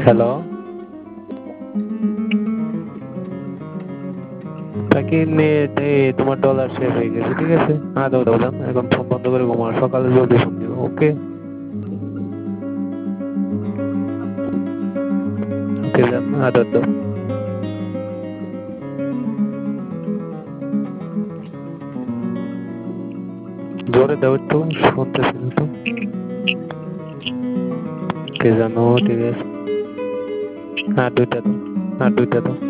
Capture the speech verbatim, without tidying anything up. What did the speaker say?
hello বাকি net এ তোমার dollar শেষ হয়ে গেছে ঠিক আছে হ্যাঁ দাও দাও দাও এখন ফোন বন্ধ করে ঘুমাও সকালে জলদি ফোন দিও ওকে ওকে যান আদর দাও জোরে দাও একটু শুনতেছি না তো কে জানো ঠিক আছে হ্যাঁ দুইটা দাও হ্যাঁ দুইটা দাও